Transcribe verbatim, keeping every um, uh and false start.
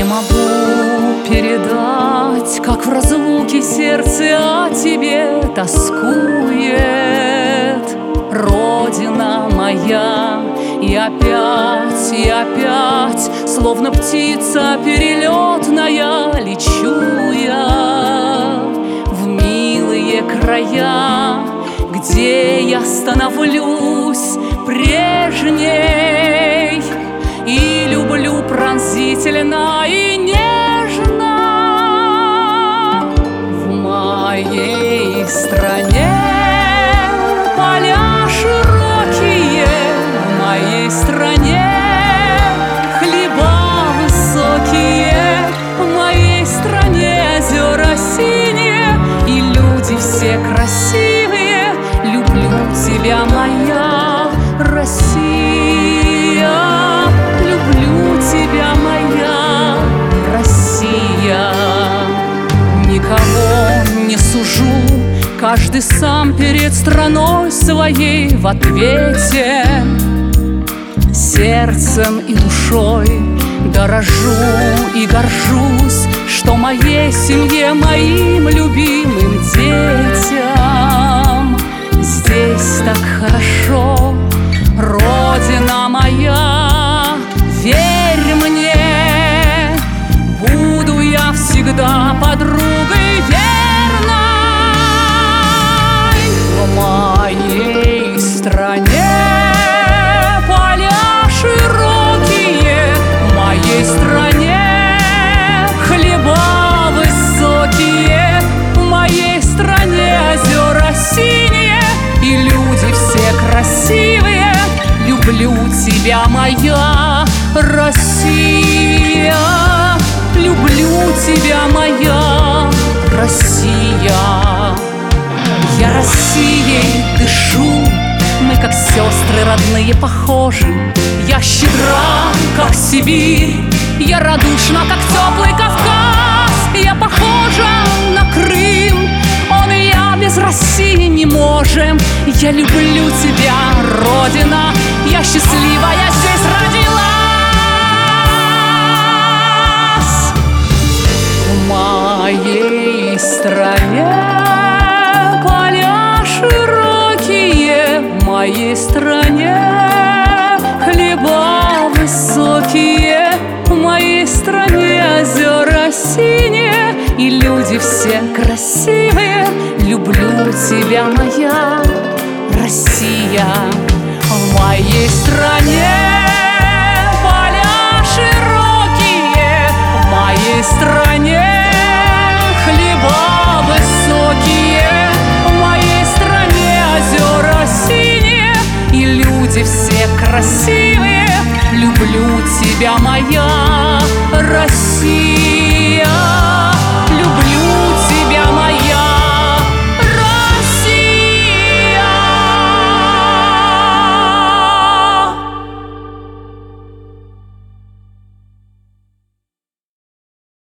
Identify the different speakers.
Speaker 1: могу передать, как в разлуке сердце о тебе тоскует. Родина моя, и опять, и опять, словно птица перелетная, лечу я в милые края, где я становлюсь прежней и люблю пронзительно и нежно. В моей стране поля широкие, в моей стране хлеба высокие, в моей стране озера синие и люди все красивые. Люблю тебя, моя Россия, люблю тебя, моя Россия. Никого не сужу, каждый сам перед страной своей в ответе. Сердцем и душой дорожу и горжусь, что моей семье, моим любимым детям здесь так хорошо. Родина моя, верь мне, буду я всегда подругой верной. В моей стране поля широкие, в моей стране хлеба высокие, в моей стране озера синие и люди все красивые. Люблю тебя, моя Россия, люблю тебя, моя Россия. Я Россией дышу, мы как сестры родные похожи. Я щедра, как Сибирь, я радушна, как теплый Кавказ. Я похожа на Крым, он и я без России не можем. Я люблю тебя, Родина, я счастлива, я здесь родилась. В моей стране поля широкие, в моей стране хлеба высокие, в моей стране озера синие и люди все красивые. Люблю тебя, моя Россия, в моей стране